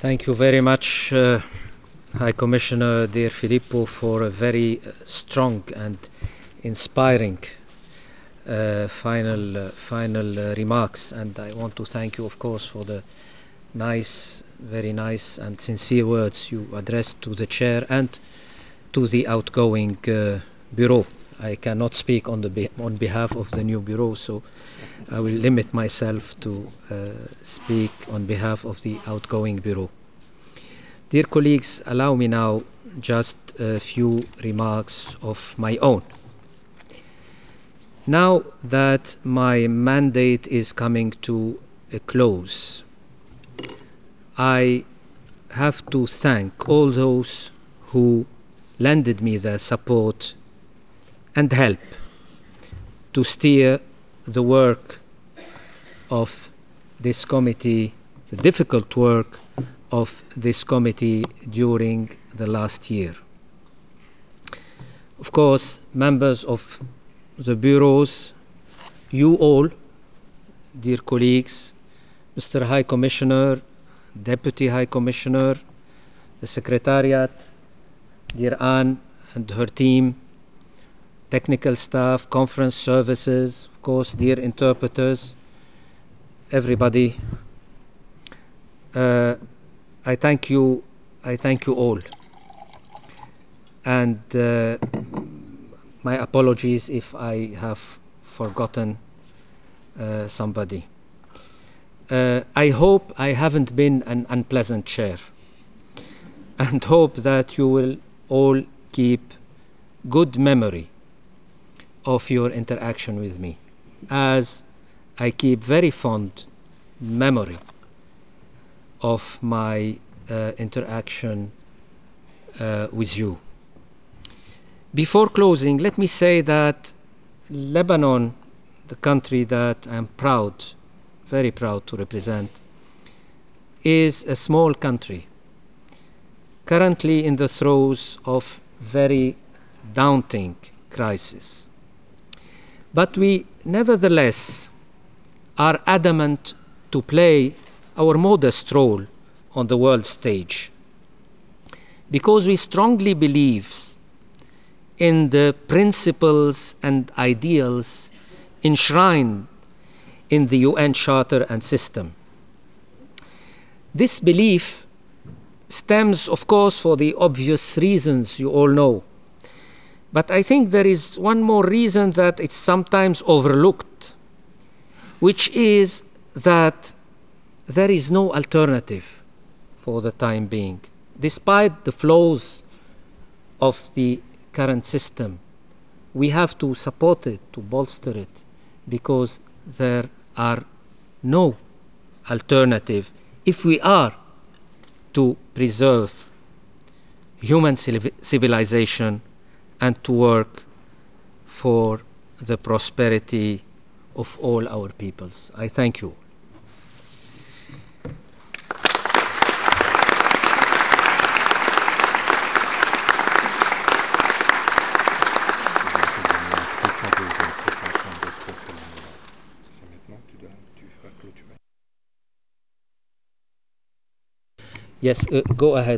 Thank you very much, High Commissioner dear Filippo, for a very strong and inspiring final remarks. And I want to thank you, of course, for the very nice and sincere words you addressed to the chair and to the outgoing bureau. I cannot speak on behalf of the new bureau, so I will limit myself to speak on behalf of the outgoing bureau. Dear colleagues, allow me now just a few remarks of my own. Now that my mandate is coming to a close, I have to thank all those who lended me their support and help to steer the work of this committee, the difficult work of this committee during the last year. Of course, members of the bureaus, you all, dear colleagues, Mr. High Commissioner, Deputy High Commissioner, the Secretariat, dear Anne and her team, technical staff, conference services, of course, dear interpreters, everybody. I thank you all. And my apologies if I have forgotten somebody. I hope I haven't been an unpleasant chair, and hope that you will all keep good memory of your interaction with me, as I keep very fond memory of my interaction with you. Before closing, let me say that Lebanon, the country that I'm proud, very proud to represent, is a small country, currently in the throes of very daunting crisis. But we nevertheless are adamant to play our modest role on the world stage, because we strongly believe in the principles and ideals enshrined in the UN Charter and system. This belief stems, of course, for the obvious reasons you all know. But I think there is one more reason that it's sometimes overlooked, which is that there is no alternative for the time being. Despite the flaws of the current system, we have to support it, to bolster it, because there are no alternative if we are to preserve human civilization and to work for the prosperity of all our peoples. I thank you. Yes, go ahead.